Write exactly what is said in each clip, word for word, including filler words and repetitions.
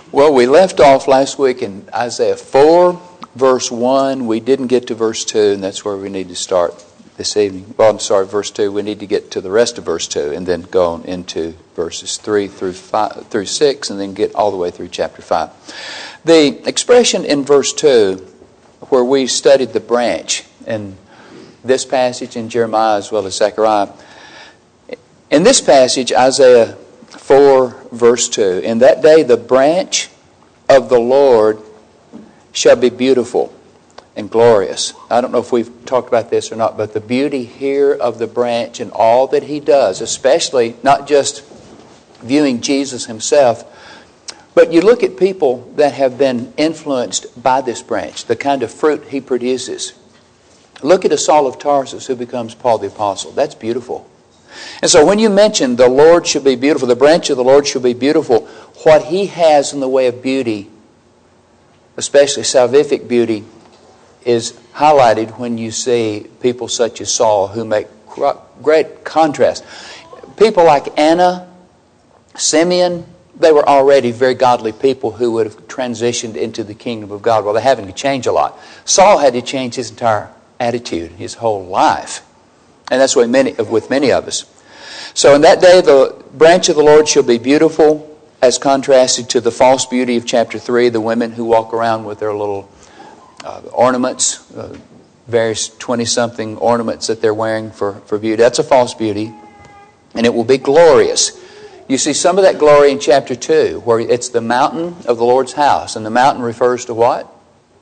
Well, we left off last week in Isaiah four, verse one. We didn't get to verse two, and that's where we need to start this evening. Well, I'm sorry, verse two. We need to get to the rest of verse two and then go on into verses three through five, through six, and then get all the way through chapter five. The expression in verse two, where we studied the branch in this passage in Jeremiah as well as Zechariah. In this passage, Isaiah four, verse two, in that day the branch of the Lord shall be beautiful and glorious. I don't know if we've talked about this or not, but the beauty here of the branch and all that He does, especially not just viewing Jesus Himself, but you look at people that have been influenced by this branch, the kind of fruit He produces. Look at a Saul of Tarsus who becomes Paul the Apostle. That's beautiful. And so when you mention the Lord should be beautiful, the branch of the Lord should be beautiful, what He has in the way of beauty, especially salvific beauty, is highlighted when you see people such as Saul who make great contrast. People like Anna, Simeon, they were already very godly people who would have transitioned into the kingdom of God. Well, they're having to change a lot. Saul had to change his entire attitude, his whole life. And that's what many, with many of us. So in that day, the branch of the Lord shall be beautiful, as contrasted to the false beauty of chapter three, the women who walk around with their little uh, ornaments, uh, various twenty-something ornaments that they're wearing for, for beauty. That's a false beauty. And it will be glorious. You see some of that glory in chapter two, where it's the mountain of the Lord's house. And the mountain refers to what?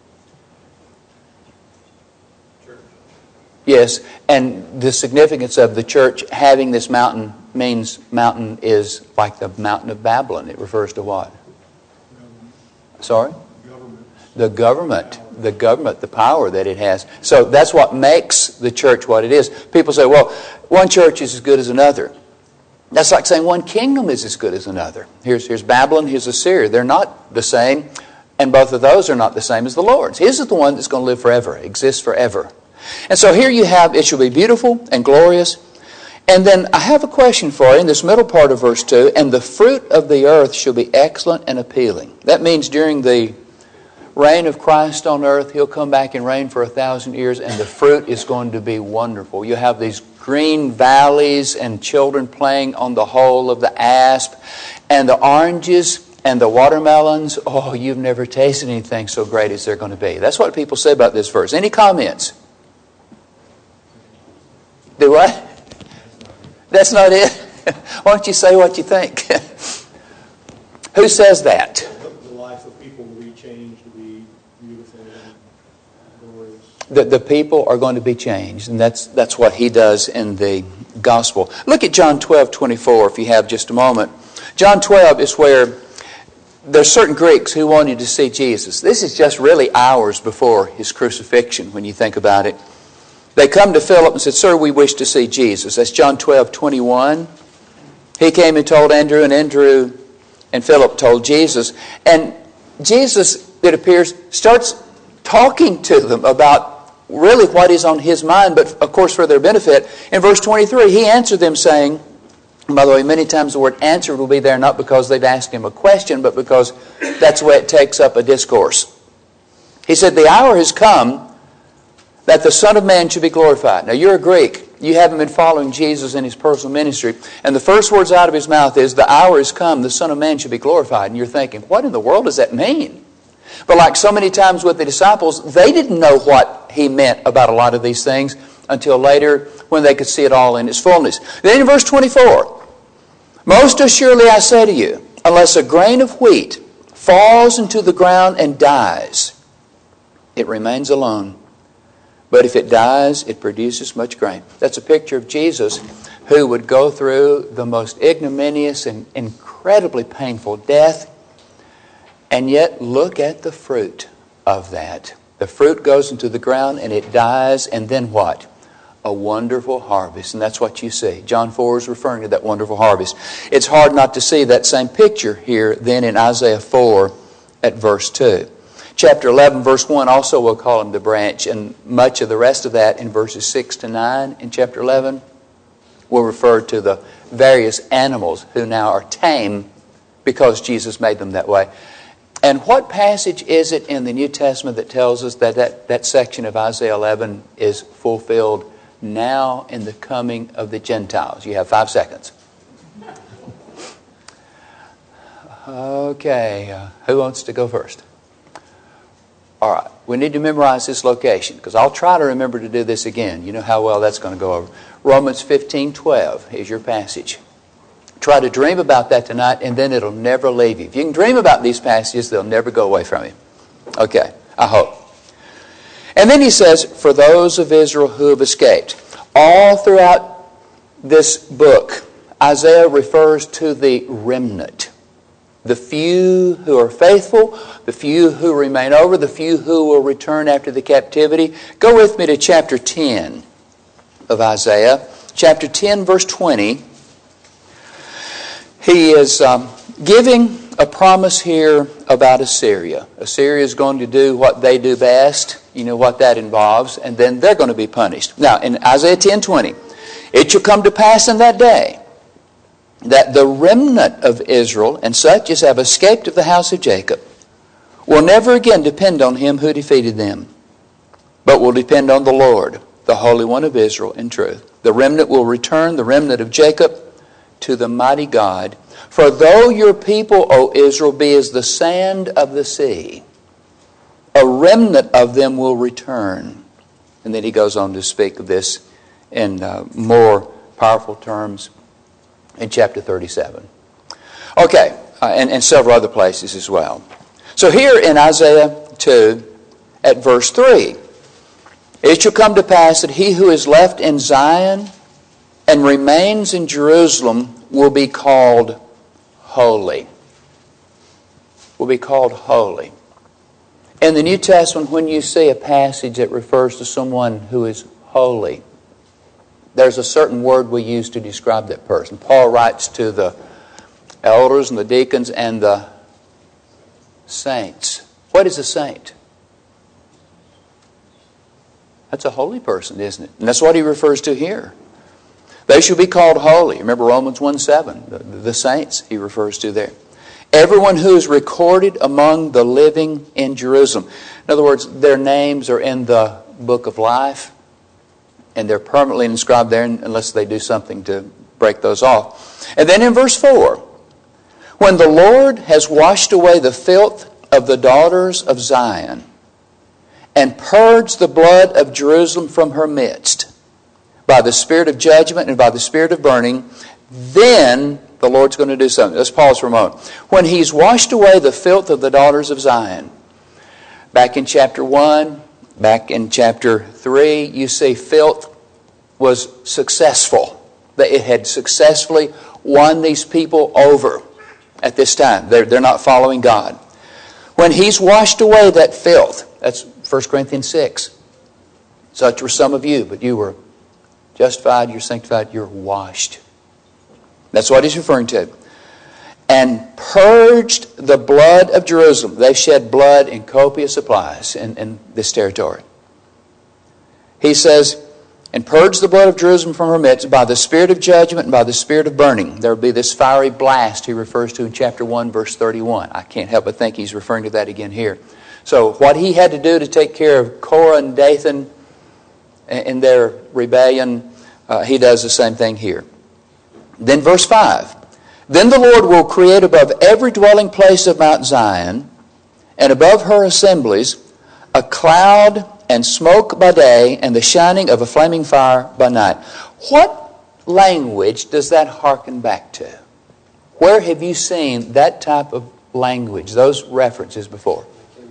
Yes, and the significance of the church having this mountain means mountain is like the mountain of Babylon. It refers to what? Government. Sorry? Government. The government. The government, the power that it has. So that's what makes the church what it is. People say, well, one church is as good as another. That's like saying one kingdom is as good as another. Here's, here's Babylon, here's Assyria. They're not the same, and both of those are not the same as the Lord's. His is the one that's going to live forever, exist forever. And so here you have, it shall be beautiful and glorious. And then I have a question for you in this middle part of verse two. And the fruit of the earth shall be excellent and appealing. That means during the reign of Christ on earth, He'll come back and reign for a thousand years, and the fruit is going to be wonderful. You have these green valleys and children playing on the hole of the asp, and the oranges and the watermelons. Oh, you've never tasted anything so great as they're going to be. That's what people say about this verse. Any comments? Do what? That's not it? Why don't you say what you think? Who says that? The life of people will be changed to be beautiful and glorious. The, the people are going to be changed, and that's that's what He does in the gospel. Look at John twelve twenty-four if you have just a moment. John twelve is where there's certain Greeks who wanted to see Jesus. This is just really hours before His crucifixion when you think about it. They come to Philip and said, "Sir, we wish to see Jesus." That's John twelve twenty-one. He came and told Andrew, and Andrew and Philip told Jesus. And Jesus, it appears, starts talking to them about really what is on His mind, but of course for their benefit. In verse twenty-three, He answered them saying, and by the way, many times the word answered will be there not because they've asked Him a question, but because that's the way it takes up a discourse. He said, "The hour has come that the Son of Man should be glorified." Now you're a Greek. You haven't been following Jesus in His personal ministry. And the first words out of His mouth is, "The hour has come, the Son of Man should be glorified." And you're thinking, what in the world does that mean? But like so many times with the disciples, they didn't know what He meant about a lot of these things until later when they could see it all in its fullness. Then in verse twenty-four, "Most assuredly I say to you, unless a grain of wheat falls into the ground and dies, it remains alone. But if it dies, it produces much grain." That's a picture of Jesus who would go through the most ignominious and incredibly painful death. And yet, look at the fruit of that. The fruit goes into the ground and it dies, and then what? A wonderful harvest. And that's what you see. John four is referring to that wonderful harvest. It's hard not to see that same picture here then in Isaiah four at verse two. Chapter eleven, verse one, also we'll call Him the branch, and much of the rest of that in verses six to nine in chapter eleven will refer to the various animals who now are tame because Jesus made them that way. And what passage is it in the New Testament that tells us that that, that section of Isaiah eleven is fulfilled now in the coming of the Gentiles? You have five seconds. Okay, uh, who wants to go first? All right, we need to memorize this location because I'll try to remember to do this again. You know how well that's going to go over. Romans fifteen twelve is your passage. Try to dream about that tonight, and then it'll never leave you. If you can dream about these passages, they'll never go away from you. Okay, I hope. And then he says, for those of Israel who have escaped. All throughout this book, Isaiah refers to the remnant. The few who are faithful, the few who remain over, the few who will return after the captivity. Go with me to chapter ten of Isaiah. Chapter ten, verse twenty. He is um, giving a promise here about Assyria. Assyria is going to do what they do best. You know what that involves. And then they're going to be punished. Now, in Isaiah ten twenty, it shall come to pass in that day that the remnant of Israel and such as have escaped of the house of Jacob will never again depend on him who defeated them, but will depend on the Lord, the Holy One of Israel, in truth. The remnant will return, the remnant of Jacob, to the mighty God. For though your people, O Israel, be as the sand of the sea, a remnant of them will return. And then he goes on to speak of this in uh, more powerful terms in chapter thirty-seven. Okay, uh, and, and several other places as well. So here in Isaiah two, at verse three, it shall come to pass that he who is left in Zion and remains in Jerusalem will be called holy. Will be called holy. In the New Testament, when you see a passage that refers to someone who is holy, there's a certain word we use to describe that person. Paul writes to the elders and the deacons and the saints. What is a saint? That's a holy person, isn't it? And that's what he refers to here. They shall be called holy. Remember Romans one seven, the, the saints he refers to there. Everyone who is recorded among the living in Jerusalem. In other words, their names are in the book of life, and they're permanently inscribed there unless they do something to break those off. And then in verse four, when the Lord has washed away the filth of the daughters of Zion and purged the blood of Jerusalem from her midst, by the spirit of judgment and by the spirit of burning, then the Lord's going to do something. Let's pause for a moment. When He's washed away the filth of the daughters of Zion, back in chapter one, back in chapter three, you see filth was successful. It had successfully won these people over at this time. They're, they're not following God. When He's washed away that filth, that's First Corinthians six. Such were some of you, but you were justified, you're sanctified, you're washed. That's what he's referring to. And purged the blood of Jerusalem. They shed blood in copious supplies in, in this territory. He says, and purged the blood of Jerusalem from her midst by the spirit of judgment and by the spirit of burning. There will be this fiery blast he refers to in chapter one, verse thirty-one. I can't help but think he's referring to that again here. So what he had to do to take care of Korah and Dathan in their rebellion, uh, he does the same thing here. Then verse five. Then the Lord will create above every dwelling place of Mount Zion and above her assemblies a cloud and smoke by day and the shining of a flaming fire by night. What language does that hearken back to? Where have you seen that type of language, those references before?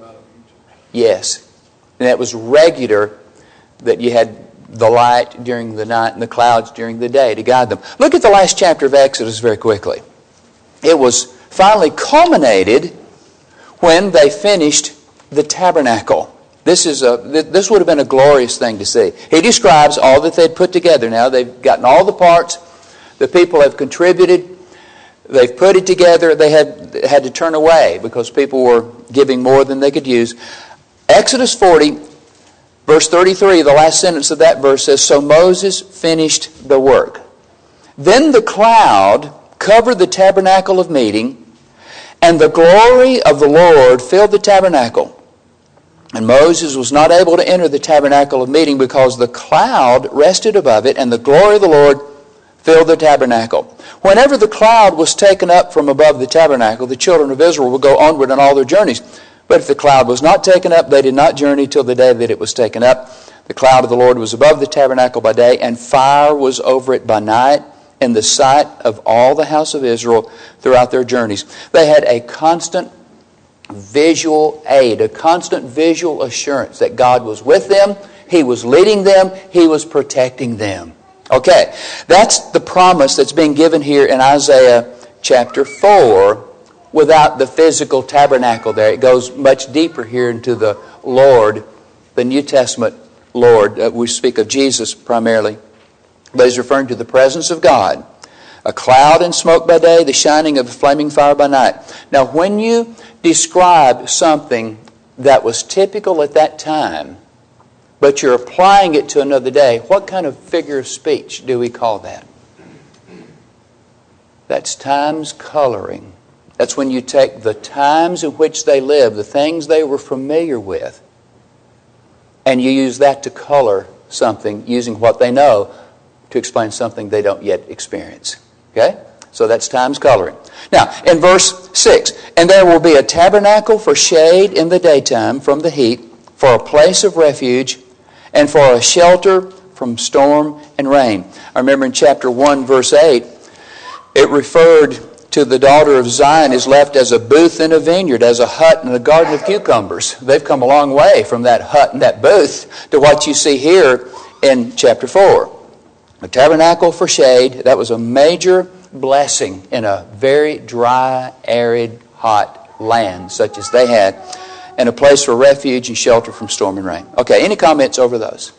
Yes. And it was regular that you had the light during the night and the clouds during the day to guide them. Look at the last chapter of Exodus very quickly. It was finally culminated when they finished the tabernacle. This is a this would have been a glorious thing to see. He describes all that they'd put together. Now they've gotten all the parts. The people have contributed. They've put it together. They had had to turn away because people were giving more than they could use. Exodus forty, verse thirty-three, the last sentence of that verse says, so Moses finished the work. Then the cloud covered the tabernacle of meeting, And the glory of the Lord filled the tabernacle. And Moses was not able to enter the tabernacle of meeting because the cloud rested above it, and the glory of the Lord filled the tabernacle. Whenever the cloud was taken up from above the tabernacle, the children of Israel would go onward on all their journeys. But if the cloud was not taken up, they did not journey till the day that it was taken up. The cloud of the Lord was above the tabernacle by day, and fire was over it by night, in the sight of all the house of Israel throughout their journeys. They had a constant visual aid, a constant visual assurance that God was with them, He was leading them, He was protecting them. Okay, that's the promise that's being given here in Isaiah chapter four without the physical tabernacle there. It goes much deeper here into the Lord, the New Testament Lord. Uh, we speak of Jesus primarily, but He's referring to the presence of God. A cloud and smoke by day, the shining of a flaming fire by night. Now, when you describe something that was typical at that time, but you're applying it to another day, what kind of figure of speech do we call that? That's time's coloring. That's when you take the times in which they lived, the things they were familiar with, and you use that to color something using what they know to explain something they don't yet experience. Okay? So that's time's coloring. Now, in verse six, and there will be a tabernacle for shade in the daytime from the heat, for a place of refuge, and for a shelter from storm and rain. I remember in chapter one, verse eight, it referred to the daughter of Zion is left as a booth in a vineyard, as a hut in a garden of cucumbers. They've come a long way from that hut and that booth to what you see here in chapter four. A tabernacle for shade, that was a major blessing in a very dry, arid, hot land such as they had, and a place for refuge and shelter from storm and rain. Okay, any comments over those?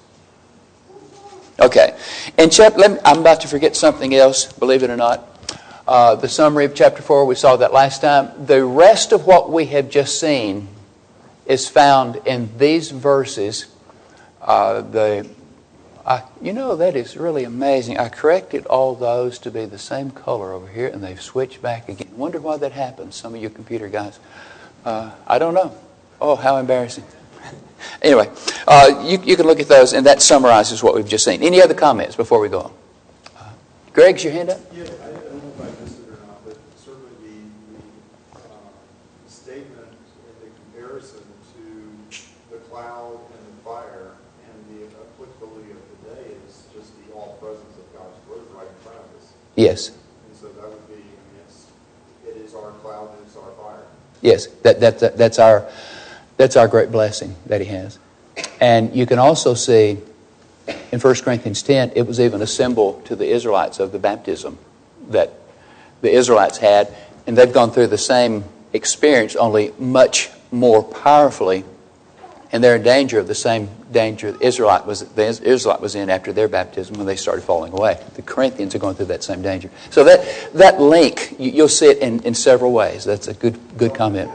Okay, in chapter, let me, I'm about to forget something else, believe it or not. Uh, the summary of chapter four, we saw that last time. The rest of what we have just seen is found in these verses. Uh, the I, you know, that is really amazing. I corrected all those to be the same color over here, and they've switched back again. Wonder why that happens, some of you computer guys. Uh, I don't know. Oh, how embarrassing. Anyway, uh, you, you can look at those, and that summarizes what we've just seen. Any other comments before we go on? Uh, Greg's your hand up? Yeah, I don't know if I missed it or not, but certainly the, the uh, statement and the comparison to the cloud and the fire and the applicability of the day is just the all presence of God's word right in front of us. Yes. And so that would be, I mean, it's, it is our cloud and it's our fire. Yes, that, that, that that's our that's our great blessing that He has. And you can also see in First Corinthians ten, it was even a symbol to the Israelites of the baptism that the Israelites had, and they've gone through the same experience, only much more powerfully, and they're in danger of the same danger the Israelite was the Israelite was in after their baptism when they started falling away. The Corinthians are going through that same danger. So that that link, you, you'll see it in, in several ways. That's a good good comment.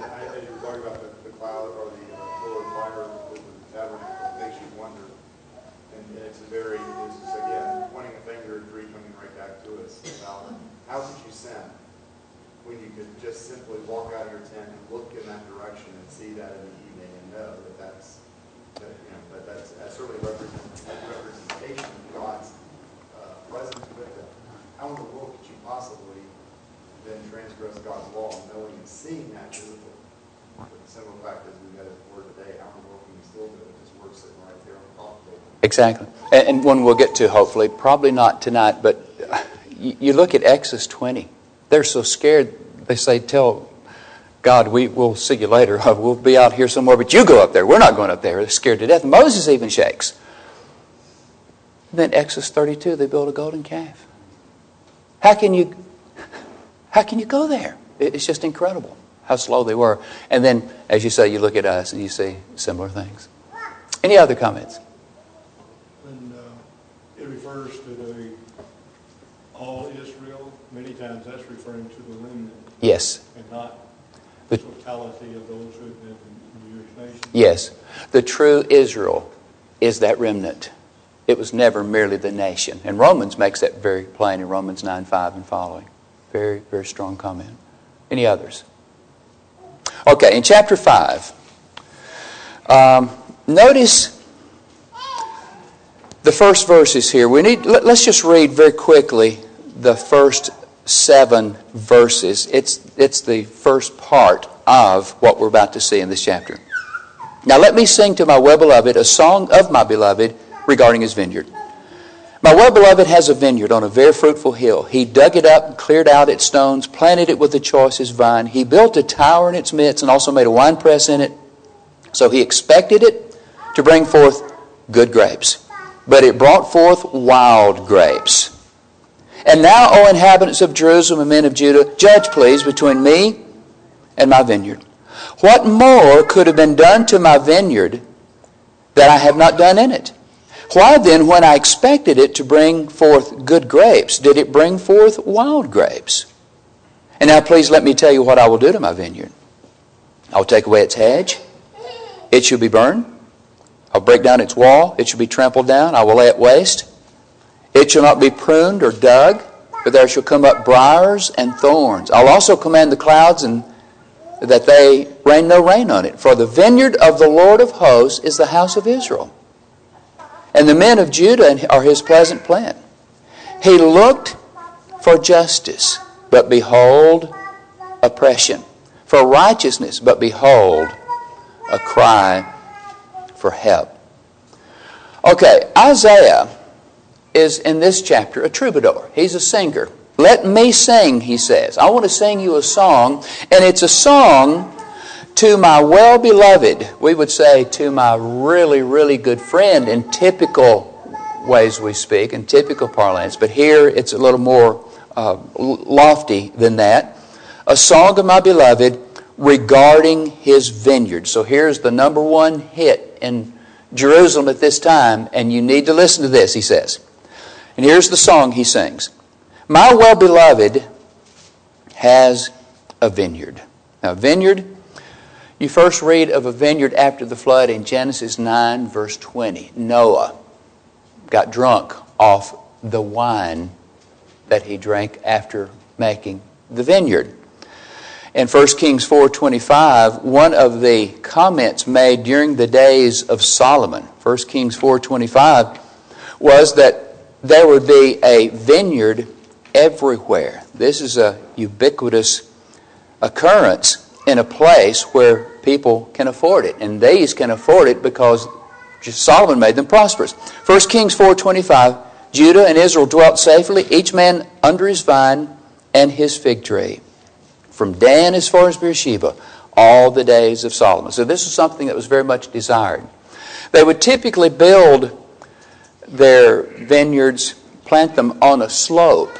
God's law, knowing and seeing that physically. But the simple fact is we've got His word today. How in the world can we still do it? His word sitting right there on the top table. Exactly. And, and one we'll get to, hopefully. Probably not tonight, but you, you look at Exodus twenty. They're so scared, they say, tell God, we, we'll see you later. We'll be out here somewhere, but you go up there. We're not going up there. They're scared to death. Moses even shakes. And then Exodus thirty-two, they build a golden calf. How can you... How can you go there? It's just incredible how slow they were. And then, as you say, you look at us and you see similar things. Any other comments? And uh, it refers to the all Israel. Many times that's referring to the remnant. Yes. And not the totality of those who have been in the Jewish nation. Yes. The true Israel is that remnant. It was never merely the nation. And Romans makes that very plain in Romans nine five and following. Very, very strong comment. Any others? Okay, in chapter five, um, notice the first verses here. We need. Let, let's just read very quickly the first seven verses. It's it's the first part of what we're about to see in this chapter. Now let me sing to my well-beloved a song of my beloved regarding his vineyard. My well-beloved has a vineyard on a very fruitful hill. He dug it up and cleared out its stones, planted it with the choicest vine. He built a tower in its midst and also made a winepress in it. So he expected it to bring forth good grapes. But it brought forth wild grapes. And now, O inhabitants of Jerusalem and men of Judah, judge please between me and my vineyard. What more could have been done to my vineyard that I have not done in it? Why then, when I expected it to bring forth good grapes, did it bring forth wild grapes? And now please let me tell you what I will do to my vineyard. I will take away its hedge. It shall be burned. I'll break down its wall. It shall be trampled down. I will lay it waste. It shall not be pruned or dug, but there shall come up briars and thorns. I'll also command the clouds and that they rain no rain on it. For the vineyard of the Lord of hosts is the house of Israel. And the men of Judah are his pleasant plant. He looked for justice, but behold, oppression. For righteousness, but behold, a cry for help. Okay, Isaiah is in this chapter a troubadour. He's a singer. Let me sing, he says. I want to sing you a song, and it's a song to my well-beloved, we would say to my really, really good friend in typical ways we speak, in typical parlance, but here it's a little more uh, lofty than that. A song of my beloved regarding his vineyard. So here's the number one hit in Jerusalem at this time, and you need to listen to this, he says. And here's the song he sings. My well-beloved has a vineyard. Now, vineyard, you first read of a vineyard after the flood in Genesis nine, verse twenty. Noah got drunk off the wine that he drank after making the vineyard. In First Kings four twenty-five, one of the comments made during the days of Solomon, First Kings four twenty-five, was that there would be a vineyard everywhere. This is a ubiquitous occurrence in a place where people can afford it. And these can afford it because Solomon made them prosperous. First Kings four twenty-five, Judah and Israel dwelt safely, each man under his vine and his fig tree, from Dan as far as Beersheba, all the days of Solomon. So this is something that was very much desired. They would typically build their vineyards, plant them on a slope.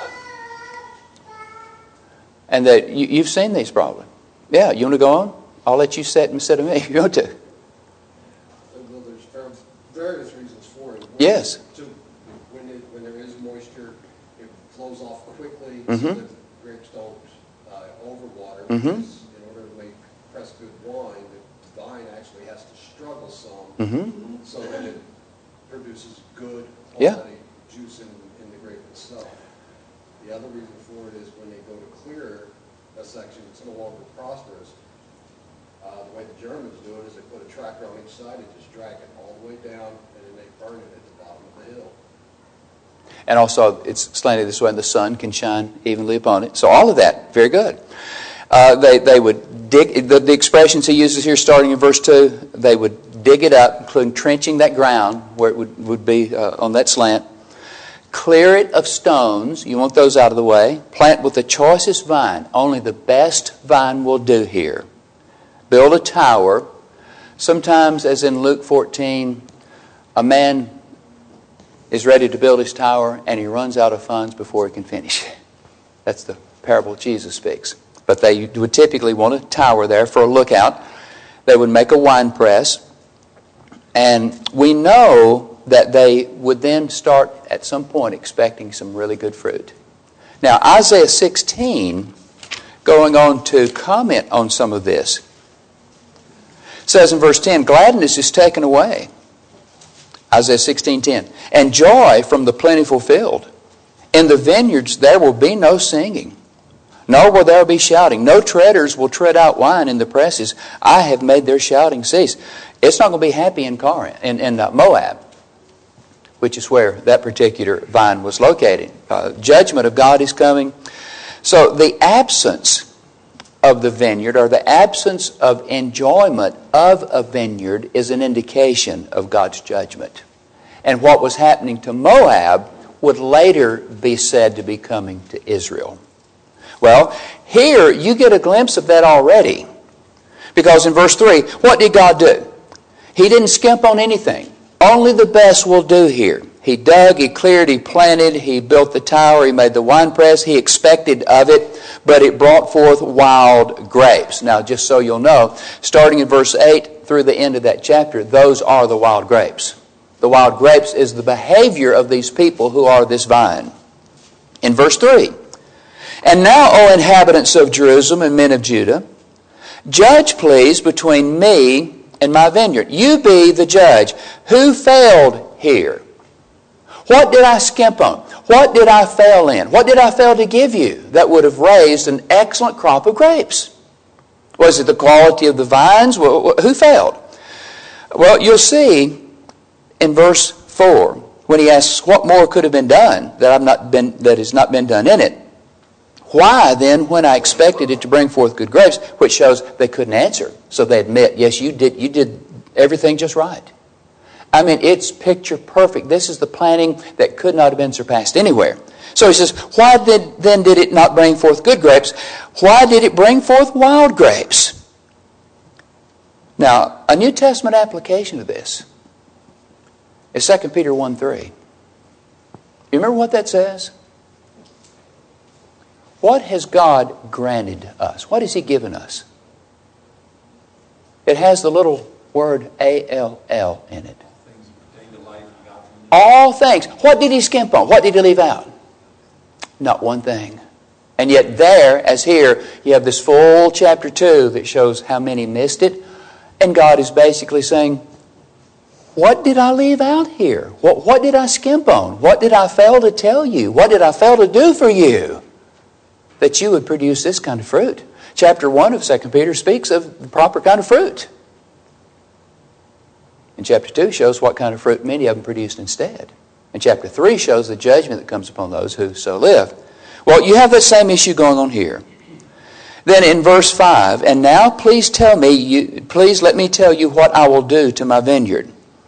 And that you, you've seen these probably. Yeah, you want to go on? I'll let you set instead of me if you want to. Well, there's various reasons for it. Yes. To, when, it, when there is moisture, it flows off quickly, Mm-hmm. so that the grapes don't uh, overwater. Mm-hmm. Because in order to make press good wine, the vine actually has to struggle some, Mm-hmm. so that it produces good Yeah. quality juice in, in the grape itself. The other reason for it is when they go to clear a section, it's no longer prosperous. Uh, the way the Germans do it is they put a tractor on each side and just drag it all the way down, and then they burn it at the bottom of the hill. And also it's slanted this way and the sun can shine evenly upon it. So all of that, very good. Uh, they, they would dig, the, the expressions he uses here starting in verse two, they would dig it up, including trenching that ground where it would, would be uh, on that slant. Clear it of stones. You want those out of the way. Plant with the choicest vine. Only the best vine will do here. Build a tower. Sometimes, as in Luke fourteen, a man is ready to build his tower and he runs out of funds before he can finish. That's the parable Jesus speaks. But they would typically want a tower there for a lookout. They would make a wine press. And we know that they would then start at some point expecting some really good fruit. Now, Isaiah sixteen, going on to comment on some of this, says in verse ten, gladness is taken away. Isaiah sixteen ten. And joy from the plentiful field. In the vineyards there will be no singing. nor will there be shouting. No treaders will tread out wine in the presses. I have made their shouting cease. It's not going to be happy in Corinth, in, in uh, Moab, which is where that particular vine was located. Uh, judgment of God is coming. So the absence of the vineyard, or the absence of enjoyment of a vineyard, is an indication of God's judgment. And what was happening to Moab would later be said to be coming to Israel. Well, here you get a glimpse of that already. Because in verse three, what did God do? He didn't skimp on anything. Only the best will do here. He dug, he cleared, he planted, he built the tower, he made the winepress, he expected of it, but it brought forth wild grapes. Now, just so you'll know, starting in verse eight through the end of that chapter, those are the wild grapes. The wild grapes is the behavior of these people who are this vine. In verse three, and now, O inhabitants of Jerusalem and men of Judah, judge, please, between me and my vineyard. You be the judge. Who failed here? What did I skimp on? What did I fail in? What did I fail to give you that would have raised an excellent crop of grapes? Was it the quality of the vines? Well, who failed? Well, you'll see in verse four, when he asks what more could have been done that I've not been that has not been done in it. Why then, when I expected it to bring forth good grapes, which shows they couldn't answer. So they admit, yes, you did you did everything just right. I mean, it's picture perfect. This is the planting that could not have been surpassed anywhere. So he says, why did, then did it not bring forth good grapes? Why did it bring forth wild grapes? Now, a New Testament application of this is Second Peter one three. You remember what that says? What has God granted us? What has He given us? It has the little word A L L in it. All things. What did He skimp on? What did He leave out? Not one thing. And yet there, as here, you have this full chapter two that shows how many missed it. And God is basically saying, what did I leave out here? What, what did I skimp on? What did I fail to tell you? What did I fail to do for you that you would produce this kind of fruit? Chapter one of Second Peter speaks of the proper kind of fruit. And chapter two shows what kind of fruit many of them produced instead. And chapter three shows the judgment that comes upon those who so live. Well, you have that same issue going on here. Then in verse five, and now please tell me, you, please let me tell you what I will do to my vineyard.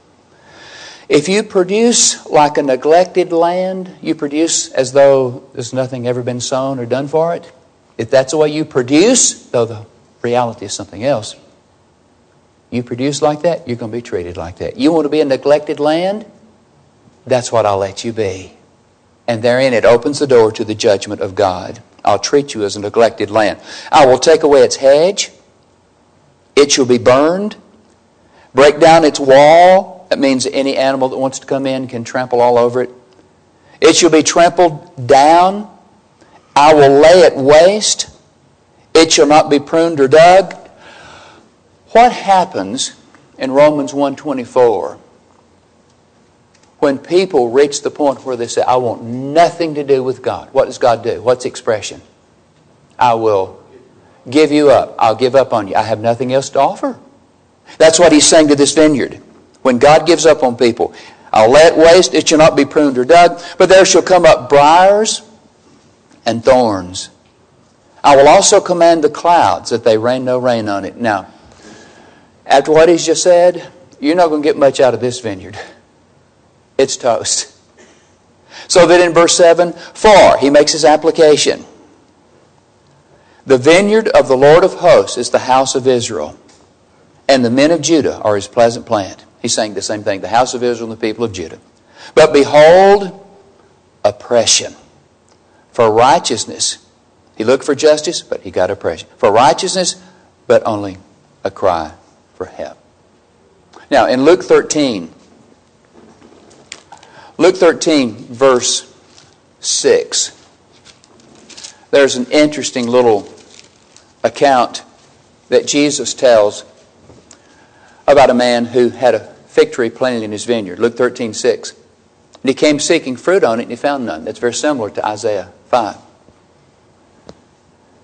If you produce like a neglected land, you produce as though there's nothing ever been sown or done for it. If that's the way you produce, though the reality is something else, you produce like that, you're going to be treated like that. You want to be a neglected land? That's what I'll let you be. And therein it opens the door to the judgment of God. I'll treat you as a neglected land. I will take away its hedge. It shall be burned. Break down its wall. That means any animal that wants to come in can trample all over it. It shall be trampled down. I will lay it waste. It shall not be pruned or dug. What happens in Romans one twenty-four when people reach the point where they say, I want nothing to do with God? What does God do? What's the expression? I will give you up. I'll give up on you. I have nothing else to offer. That's what he's saying to this vineyard. When God gives up on people, I'll lay it waste, it shall not be pruned or dug, but there shall come up briars and thorns. I will also command the clouds that they rain no rain on it. Now, after what he's just said, you're not going to get much out of this vineyard. It's toast. So that in verse seven, for, he makes his application. The vineyard of the Lord of hosts is the house of Israel, and the men of Judah are his pleasant plant. He's saying the same thing, the house of Israel and the people of Judah. But behold, oppression. For righteousness. He looked for justice, but he got oppression. For righteousness, but only a cry for help. Now, in Luke thirteen, Luke thirteen, verse six, there's an interesting little account that Jesus tells about a man who had a fig tree planted in his vineyard. Luke thirteen six. And he came seeking fruit on it and he found none. That's very similar to Isaiah five.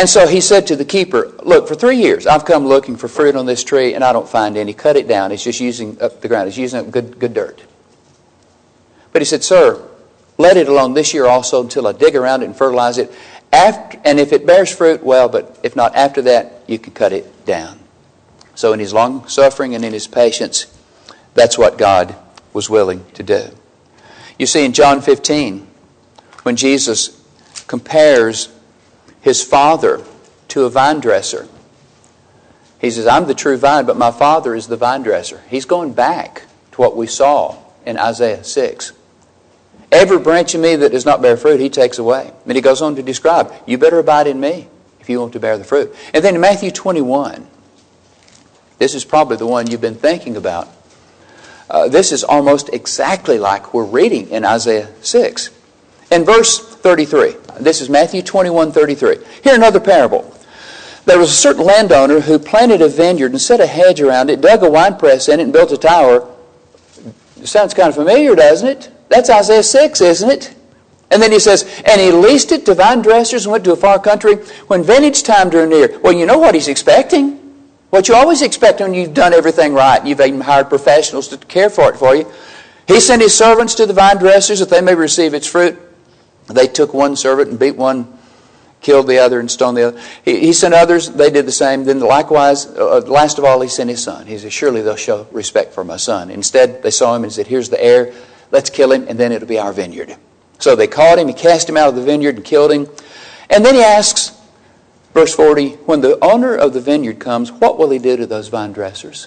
And so he said to the keeper, look, for three years I've come looking for fruit on this tree and I don't find any. Cut it down. It's just using up the ground. It's using up good, good dirt. But he said, sir, let it alone this year also until I dig around it and fertilize it. After, and if it bears fruit, well, but if not after that, you can cut it down. So in his long suffering and in his patience, that's what God was willing to do. You see, in John fifteen, when Jesus compares his Father to a vine dresser, he says, I'm the true vine, but my Father is the vine dresser. He's going back to what we saw in Isaiah six. Every branch in me that does not bear fruit, he takes away. And he goes on to describe, you better abide in me if you want to bear the fruit. And then in Matthew twenty-one, this is probably the one you've been thinking about. Uh, this is almost exactly like we're reading in Isaiah six. In verse thirty-three, this is Matthew twenty-one, thirty-three. Here another parable. There was a certain landowner who planted a vineyard and set a hedge around it, dug a winepress in it, and built a tower. It sounds kind of familiar, doesn't it? That's Isaiah six, isn't it? And then he says, and he leased it to vine dressers and went to a far country when vintage time drew near. Well, you know what he's expecting. What you always expect when you've done everything right. You've even hired professionals to care for it for you. He sent his servants to the vine dressers that they may receive its fruit. They took one servant and beat one, killed the other, and stoned the other. He, he sent others, they did the same. Then likewise, uh, last of all, he sent his son. He said, surely they'll show respect for my son. Instead, they saw him and said, here's the heir. Let's kill him, and then it'll be our vineyard. So they caught him, he cast him out of the vineyard and killed him. And then he asks, verse forty, when the owner of the vineyard comes, what will he do to those vine dressers?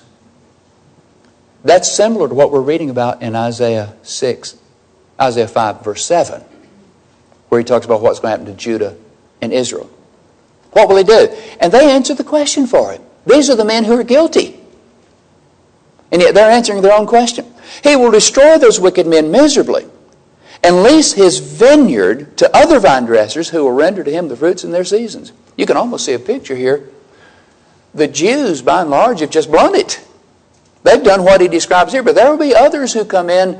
That's similar to what we're reading about in Isaiah six, Isaiah five, verse seven, where he talks about what's going to happen to Judah and Israel. What will he do? And they answer the question for him. These are the men who are guilty. And yet they're answering their own question. He will destroy those wicked men miserably and lease his vineyard to other vine dressers who will render to him the fruits in their seasons. You can almost see a picture here. The Jews, by and large, have just blown it. They've done what he describes here, but there will be others who come in,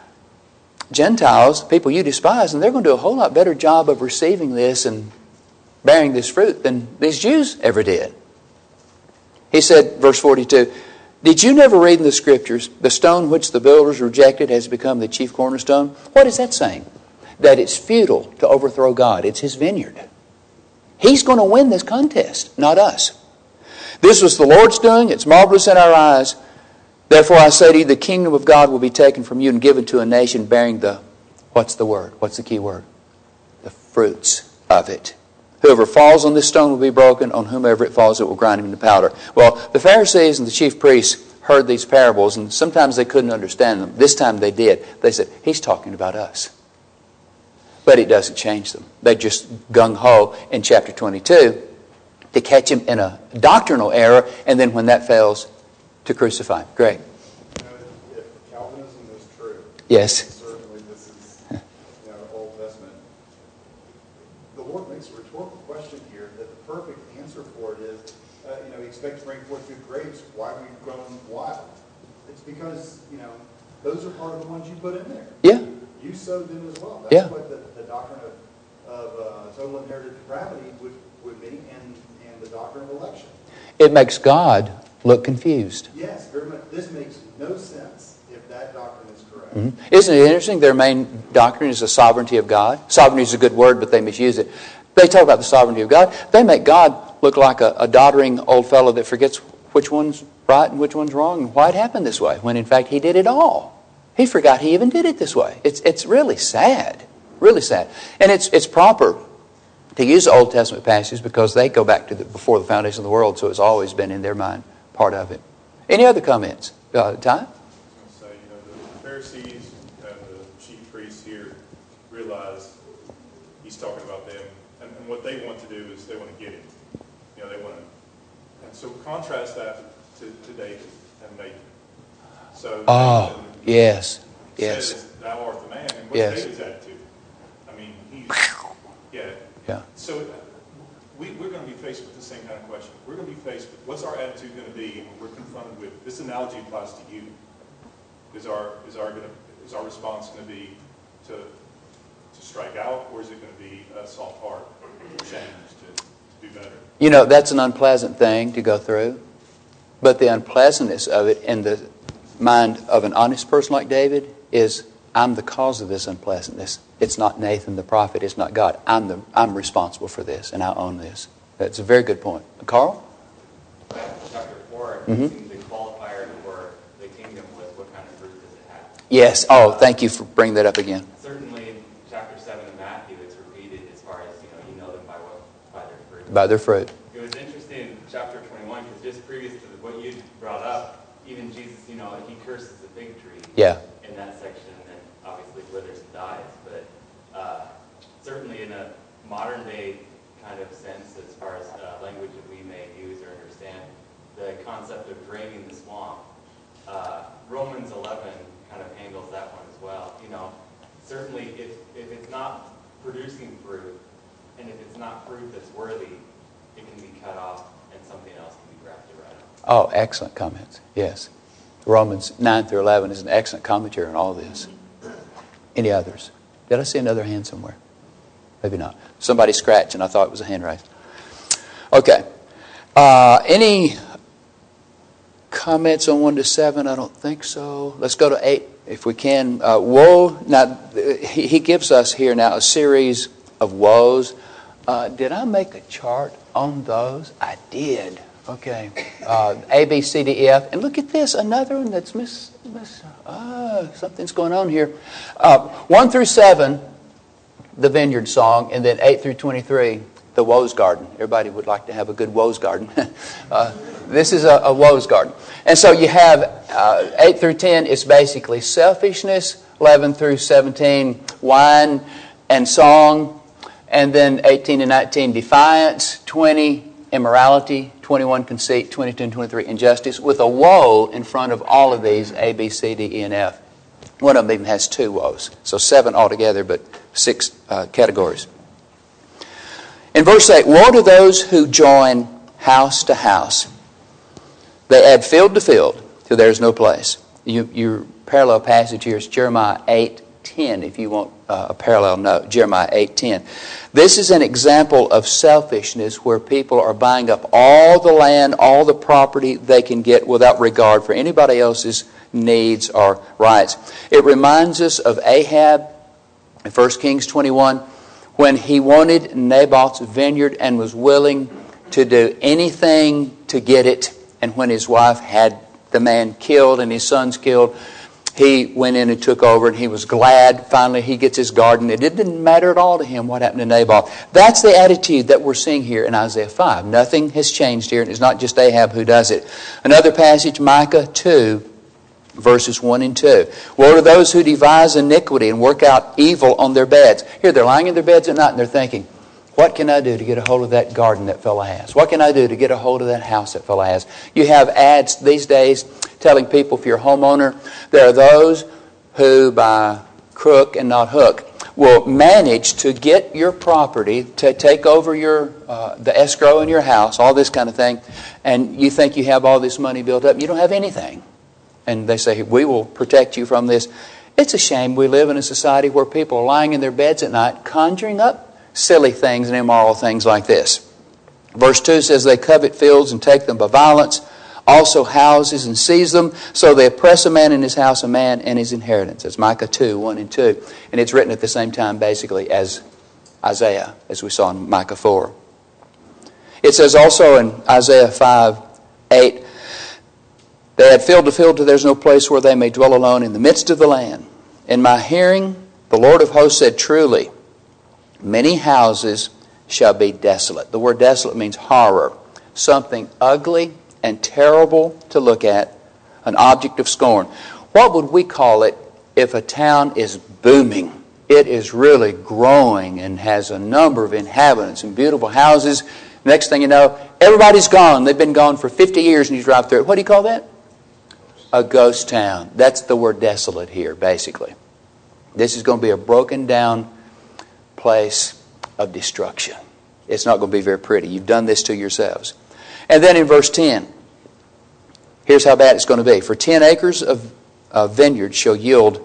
Gentiles, people you despise, and they're going to do a whole lot better job of receiving this and bearing this fruit than these Jews ever did. He said, verse forty-two, did you never read in the Scriptures, the stone which the builders rejected has become the chief cornerstone? What is that saying? That it's futile to overthrow God. It's his vineyard. He's going to win this contest, not us. This was the Lord's doing. It's marvelous in our eyes. Therefore I say to you, the kingdom of God will be taken from you and given to a nation bearing the, what's the word? What's the key word? The fruits of it. Whoever falls on this stone will be broken. On whomever it falls, it will grind him into powder. Well, the Pharisees and the chief priests heard these parables, and sometimes they couldn't understand them. This time they did. They said, he's talking about us. But it doesn't change them. They just gung-ho in chapter twenty-two to catch him in a doctrinal error, and then when that fails, to crucify him. Greg? You know, if Calvinism is true, yes. Certainly this is, you know, Old Testament. The Lord makes a rhetorical question here that the perfect answer for it is, uh, you know, he expects to bring forth good grapes. Why have we grown wild? It's because, you know, those are part of the ones you put in there. Yeah. You sowed them as well. That's yeah. what the, the doctrine of, of uh, total inherited depravity would, would be, and, and the doctrine of election. It makes God look confused. Yes, very much. This makes no sense if that doctrine is correct. Mm-hmm. Isn't it interesting? Their main doctrine is the sovereignty of God. Sovereignty is a good word, but they misuse it. They talk about the sovereignty of God. They make God look like a, a doddering old fellow that forgets which one's right and which one's wrong and why it happened this way, when in fact he did it all. He forgot he even did it this way. It's it's really sad. Really sad. And it's it's proper to use the Old Testament passages because they go back to the, before the foundation of the world, so it's always been in their mind, part of it. Any other comments? Uh, Ty? I was going to say, you know, the Pharisees and the chief priests here realize he's talking about them, and, and what they want to do is they want to get him. You know, they want to, and so contrast that to, to David and Nathan. So Oh, Nathan yes, yes. says, "Thou art the man," and what's Yes. David's attitude? I mean, he's yeah. Yeah. So uh, we, we're going to be faced with the same kind of question. We're going to be faced with what's our attitude going to be when we're confronted with this. Analogy applies to you. Is our is our going to, is our response going to be to to strike out, or is it going to be a soft heart, change to, to do better. You know, that's an unpleasant thing to go through. But the unpleasantness of it in the mind of an honest person like David is, I'm the cause of this unpleasantness. It's not Nathan the prophet. It's not God. I'm the I'm responsible for this, and I own this. That's a very good point. Carl? Chapter four, Mm-hmm. the qualifier for the kingdom was what kind of fruit does it have? Yes. Oh, thank you for bringing that up again. Certainly, in chapter seven of Matthew, it's repeated as far as, you know, you know them by what by their fruit. By their fruit. It was interesting in chapter twenty-one, because just previous to what you brought up, even Jesus, you know, he curses the fig tree Yeah. in that section, and then obviously withers and dies. But uh, certainly in a modern day kind of sense, as far as uh, language that we may use or understand, the concept of draining the swamp. Uh, Romans eleven kind of handles that one as well. You know, certainly if, if it's not producing fruit, and if it's not fruit that's worthy, it can be cut off and something else can be grafted right on. Oh, excellent comments. Yes. Romans nine through eleven is an excellent commentary on all this. Any others? Did I see another hand somewhere? Maybe not. Somebody scratched and I thought it was a hand raised. Okay. Uh, any comments on one to seven? I don't think so. Let's go to eight if we can. Uh, woe. Now, he, he gives us here now a series of woes. Uh, did I make a chart on those? I did. Okay. Uh, A, B, C, D, E, F. And look at this. Another one that's miss. miss uh, something's going on here. Uh, one through seven, the vineyard song. And then eight through twenty-three, the woes garden. Everybody would like to have a good woes garden. uh, this is a, a woes garden. And so you have uh, eight through ten is basically selfishness. eleven through seventeen, wine and song. And then eighteen and nineteen, defiance. twenty, immorality. twenty-one, conceit. twenty-two and twenty-three, injustice. With a woe in front of all of these, A, B, C, D, E, and F. One of them even has two woes. So seven altogether, but six uh, categories. In verse eight, woe to those who join house to house. They add field to field till there is no place. You, your parallel passage here is Jeremiah eight ten, if you want uh, a parallel note. Jeremiah eight ten. This is an example of selfishness where people are buying up all the land, all the property they can get without regard for anybody else's needs or rights. It reminds us of Ahab in First Kings twenty-one when he wanted Naboth's vineyard and was willing to do anything to get it. And when his wife had the man killed and his sons killed, he went in and took over, and he was glad. Finally, he gets his garden. It didn't matter at all to him what happened to Naboth. That's the attitude that we're seeing here in Isaiah five. Nothing has changed here, and it's not just Ahab who does it. Another passage, Micah two, verses one and two. Woe to those who devise iniquity and work out evil on their beds. Here, they're lying in their beds at night, and they're thinking, what can I do to get a hold of that garden that fellow has? What can I do to get a hold of that house that fellow has? You have ads these days telling people, if you're a homeowner, there are those who by crook and not hook will manage to get your property, to take over your uh, the escrow in your house, all this kind of thing, and you think you have all this money built up. You don't have anything. And they say, we will protect you from this. It's a shame we live in a society where people are lying in their beds at night conjuring up silly things and immoral things like this. Verse two says, they covet fields and take them by violence, also houses and seize them. So they oppress a man in his house, a man and his inheritance. That's Micah two, one and two. And it's written at the same time basically as Isaiah, as we saw in Micah four. It says also in Isaiah five, eight, they add field to field till there's no place where they may dwell alone in the midst of the land. In my hearing, the Lord of hosts said, truly, many houses shall be desolate. The word desolate means horror. Something ugly and terrible to look at. An object of scorn. What would we call it if a town is booming? It is really growing and has a number of inhabitants and beautiful houses. Next thing you know, everybody's gone. They've been gone for fifty years and you drive through it. What do you call that? A ghost town. That's the word desolate here, basically. This is going to be a broken down place of destruction. It's not going to be very pretty. You've done this to yourselves. And then in verse ten, here's how bad it's going to be. For ten acres of uh, vineyard shall yield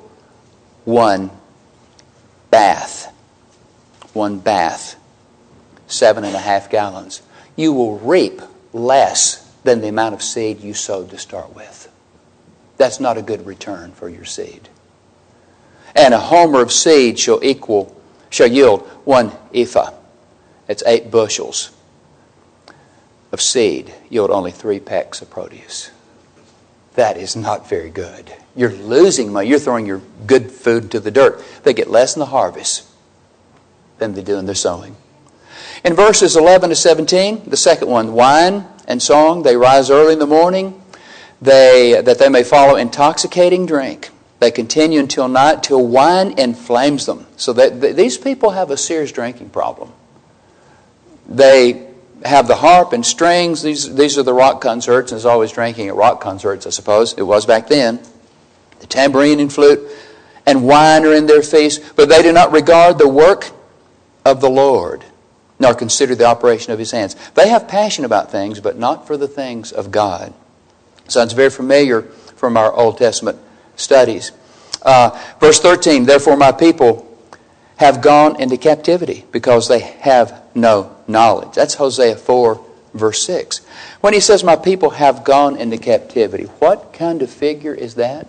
one bath. One bath. Seven and a half gallons. you will reap less than the amount of seed you sowed to start with. That's not a good return for your seed. And a homer of seed shall equal, shall yield one ephah. It's eight bushels of seed, yield only three pecks of produce. That is not very good. You're losing money. You're throwing your good food to the dirt. They get less in the harvest than they do in their sowing. In verses eleven to seventeen, the second one, wine and song, they rise early in the morning, they that they may follow intoxicating drink. They continue until night, till wine inflames them. So that th- these people have a serious drinking problem. They have the harp and strings. These, these are the rock concerts. There's always drinking at rock concerts, I suppose. It was back then. The tambourine and flute and wine are in their feast, but they do not regard the work of the Lord, nor consider the operation of His hands. They have passion about things, but not for the things of God. Sounds very familiar from our Old Testament studies. Uh, verse thirteen, therefore my people have gone into captivity because they have no knowledge. That's Hosea four, verse six. When he says my people have gone into captivity, what kind of figure is that?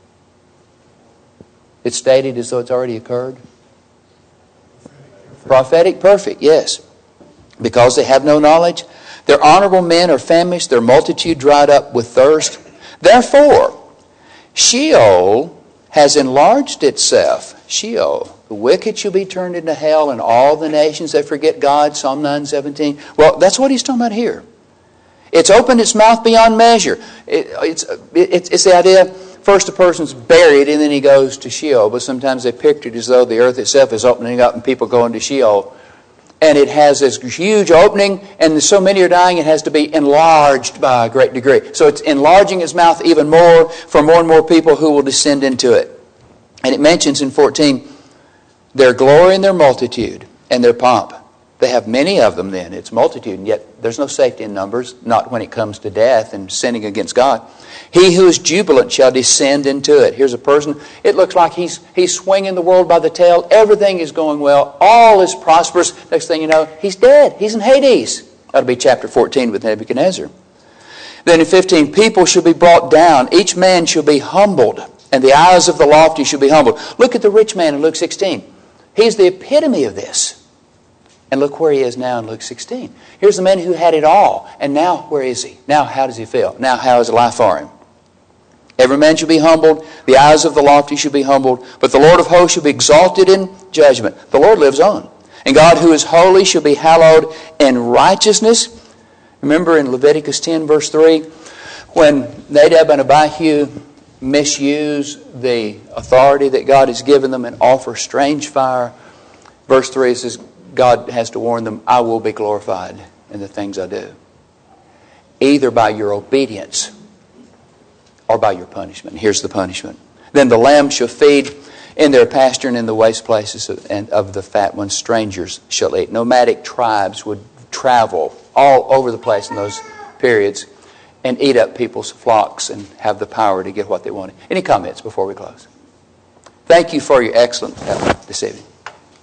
It's stated as though it's already occurred. Prophetic, perfect, yes. Because they have no knowledge. Their honorable men are famished, their multitude dried up with thirst. Therefore, Sheol has enlarged itself. Sheol, the wicked shall be turned into hell, and all the nations that forget God, Psalm nine seventeen. Well, that's what he's talking about here. It's opened its mouth beyond measure. It, it's, it, it's the idea, first a person's buried and then he goes to Sheol, but sometimes they picture it as though the earth itself is opening up and people go into Sheol. And it has this huge opening, and so many are dying, it has to be enlarged by a great degree. So it's enlarging its mouth even more for more and more people who will descend into it. And it mentions in fourteen, their glory and their multitude and their pomp. They have many of them then. It's multitude, and yet there's no safety in numbers, not when it comes to death and sinning against God. He who is jubilant shall descend into it. Here's a person, it looks like he's he's swinging the world by the tail. Everything is going well. All is prosperous. Next thing you know, he's dead. He's in Hades. That'll be chapter fourteen with Nebuchadnezzar. Then in fifteen, people shall be brought down. Each man shall be humbled, and the eyes of the lofty shall be humbled. Look at the rich man in Luke sixteen. He's the epitome of this. And look where he is now in Luke sixteen. Here's the man who had it all. And now, where is he? Now, how does he feel? Now, how is life for him? Every man shall be humbled. The eyes of the lofty shall be humbled. But the Lord of hosts shall be exalted in judgment. The Lord lives on. And God who is holy shall be hallowed in righteousness. Remember in Leviticus ten, verse three, when Nadab and Abihu misuse the authority that God has given them and offer strange fire. Verse three says, God has to warn them, I will be glorified in the things I do. Either by your obedience or by your punishment. Here's the punishment. Then the lamb shall feed in their pasture, and in the waste places of, and of the fat ones strangers shall eat. Nomadic tribes would travel all over the place in those periods and eat up people's flocks and have the power to get what they wanted. Any comments before we close? Thank you for your excellent effort this evening.